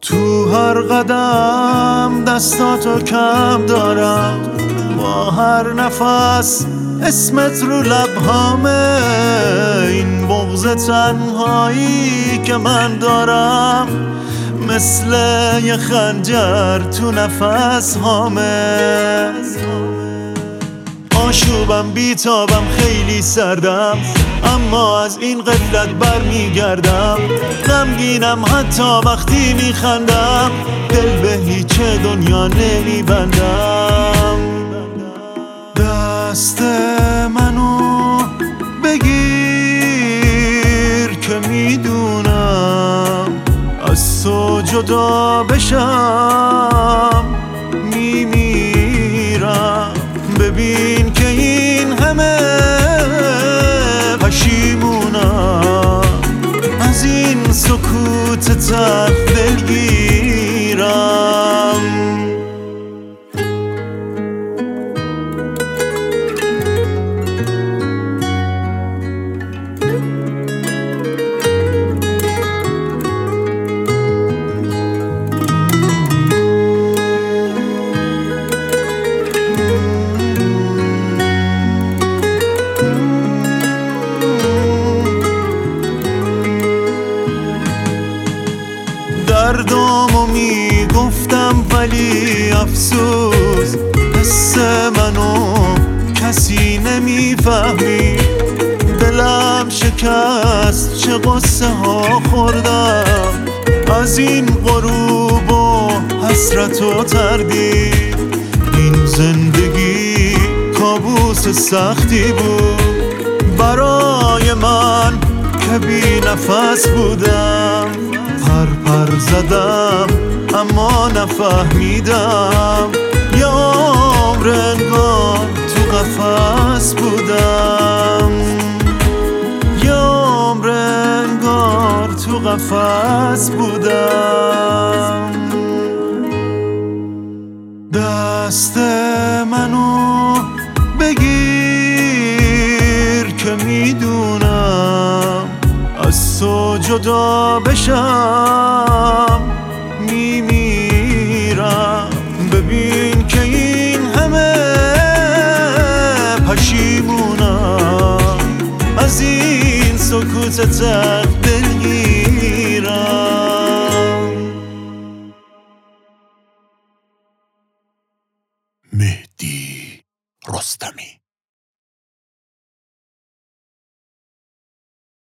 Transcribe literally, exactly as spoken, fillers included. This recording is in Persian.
تو هر قدم دستاتو کم دارم، با هر نفس اسمت رو لبهامه. این بغض تنهایی که من دارم مثل یه خنجر تو نفس هامه. آشوبم بیتابم خیلی سردم، اما از این غفلت بر میگردم. غمگینم حتی وقتی میخندم، دل به هیچ دنیا نمیبندم. دست منو بگیر که میدونم از تو جدا بشم میمیرم. ببین که این همه پشیمونم، از این سکوت تلخ دلگیرم. دردامو میگفتم ولی افسوس حس منو کسی نمیفهمی. دلم شکست چه قصه ها خوردم، از این غروب و حسرت و تردید. این زندگی کابوس سختی بود برای من که بی نفس بودم. پر پر زدم اما نفهمیدم، یه عمر انگار تو قفس بودم. یه عمر انگار تو قفس بودم. دست منو بگیر که میدونم از تو جدا بشم میمیرم. ببین که این همه پشیمونم، از این سکوت تلخ دلگیرم. مهدی رستمی.